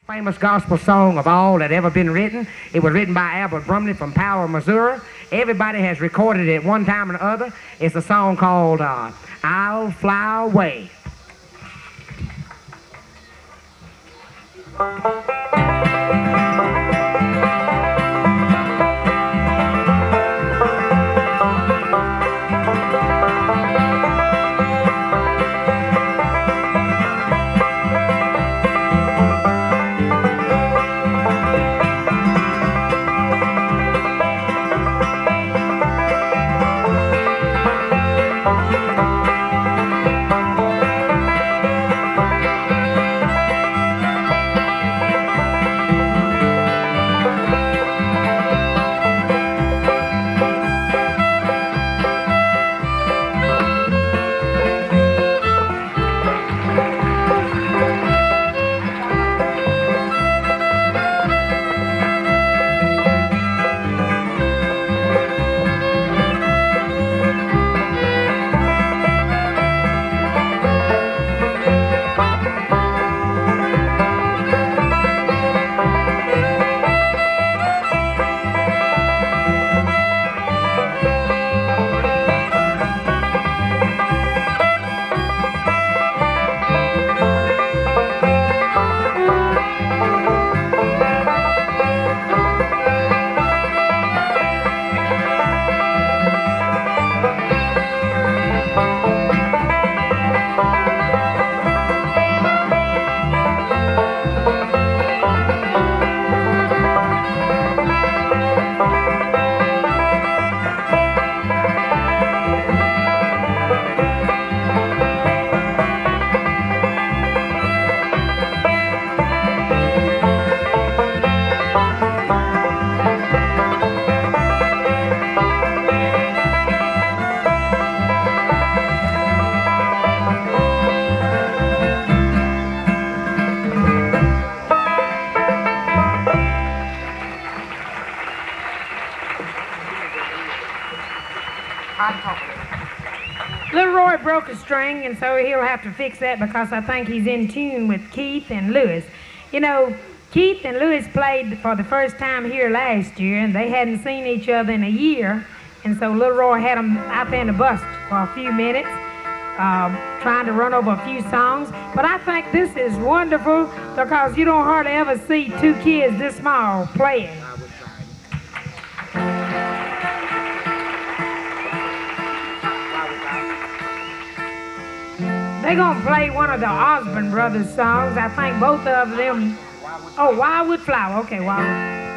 Famous gospel song of all that ever been written. It was written by Albert Brumley from Powell, Missouri. Everybody has recorded it one time or other. It's a song called I'll Fly Away. Little Roy broke a string, and so he'll have to fix that because I think he's in tune with Keith and Lewis. You know, Keith and Lewis played for the first time here last year, and they hadn't seen each other in a year, and so Little Roy had them out there in the bus for a few minutes, trying to run over a few songs. But I think this is wonderful because you don't hardly ever see two kids this small playing. They're going to play one of the Osborne Brothers songs. I think both of them. Oh, Wildwood Flower. Okay, Wildwood.